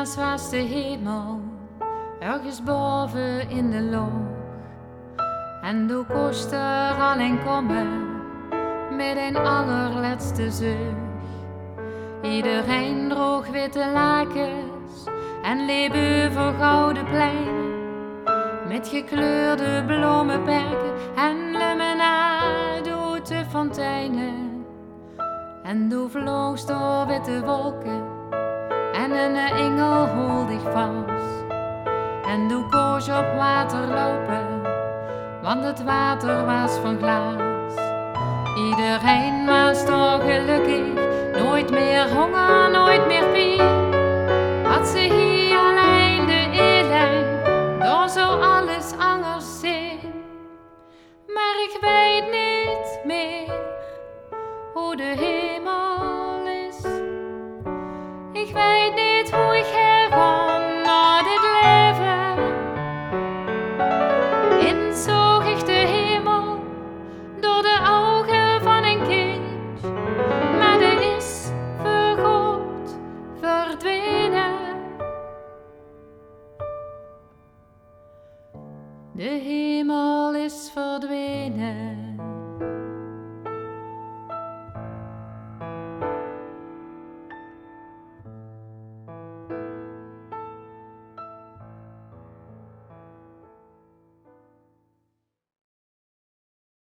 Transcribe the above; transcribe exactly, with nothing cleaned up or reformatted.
Ergens was de hemel, ergens boven in de lucht. En du kost er alleen komen met een allerlaatste zucht. Iedereen droeg witte lakens en liep over gouden pleinen, met gekleurde bloemenperken en lemonade uit de fonteinen. En du vloogst door witte wolken en een engel hield dich vast. En du koos op water lopen, want het water was van glas. Iedereen was toch gelukkig, nooit meer honger, nooit meer pijn. Had ze hier alleen de ellijn, door zo alles anders zijn. Maar ik weet niet meer hoe de hemel is. Ik weet niet hoe ik herkom naar dit leven. In zo richt de hemel door de ogen van een kind, maar de is voor God verdwenen. De